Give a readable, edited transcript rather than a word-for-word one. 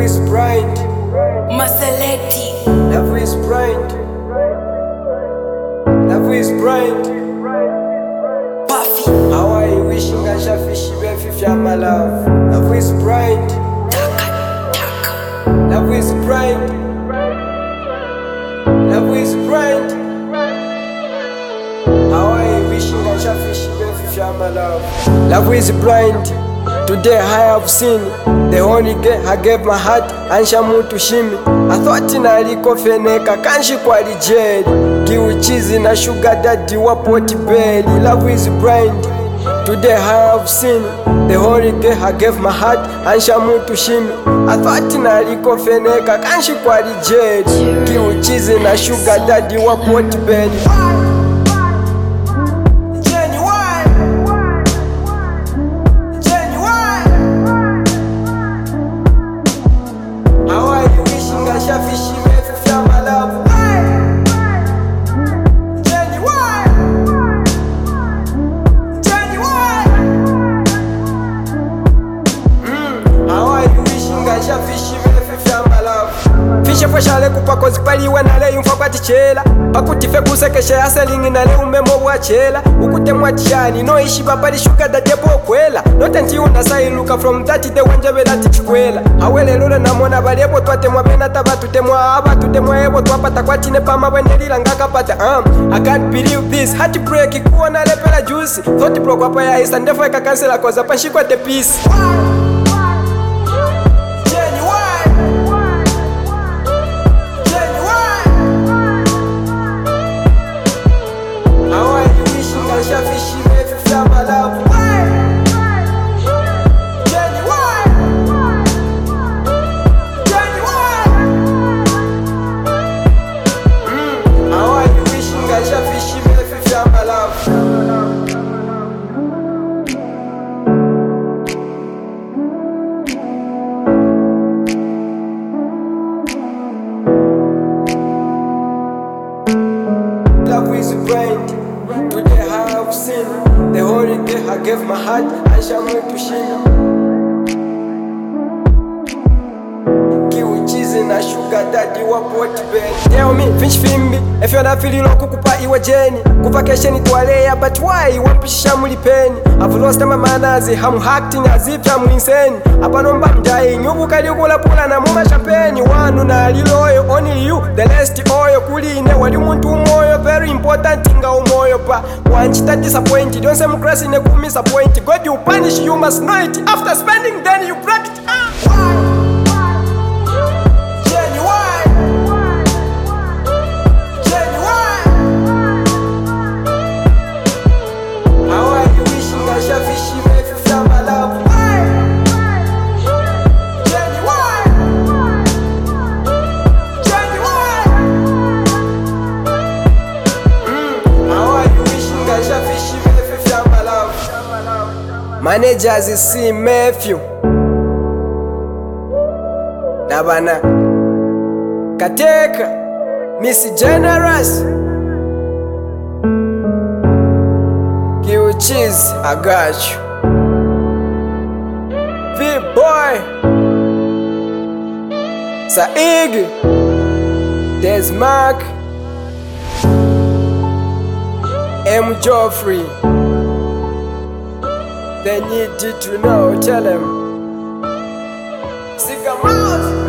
is blind. Maseleti. Love is blind. Love is blind. Puffy. How are you wishing I shall fish if you're my love? Love is blind. Love is blind. Love is blind. How are you wishing I shall fish if you're my love? Love is blind. Today I have seen the only girl I gave my heart and shamu to shimi. I thought naliko feneka kanshi kwa lijeli. Kiwi cheese na sugar daddy wa poti belly. Love is blind. Today I have seen the only girl I gave my heart and shamu to shimi. I thought naliko feneka kanshi kwa lijeli. Kiwi cheese na sugar daddy wa poti belly. Fishe fashale kupako zipaliwe nale yumfa kwa tichela pakutife kusekeshe aselingi nale umemo wachela ukutemwa tishani no ishi papali shuka da debo kwela notenti unasailuka from that the wanjebe lati chikwela awele lule namona balebo twatemwa bena tabatutemwa abatutemwa ebo twapata kwa chine pama wendelila ngakapata I can't believe this heartbreak kuona lepela juicy thought broke up ya isa ndefo eka cancela koza pashikwa the peace. Love is blind. Today I have seen the holy day I gave my heart and shall move to shine. Kiwi cheese na sugar daddy wa poti belly. Tell me, fish fimbi, if you're not feeling like kukupa iwa jeni. Kuvakation tuwalea, but why? Wampisha mulipeni. I've lost my manners, I'm acting as if I'm insane. Apanomba mjai, nyubu kaliugula pula na muma champagne. Wanu na liloyo, only you, the rest oil. Kuli ine wali muntu umoyo, very important inga umoyo pa. Wanchita disappointed, don't say mkrasi ne kumisappointed. God you punish, you must know it. After spending, then you break it. Managers is see Matthew Nabana Kateka Miss Generous Kiwi cheese, I got you. V-Boy Saig There's Mark M. Joffrey. They need you to know, tell them. Sick a mouse.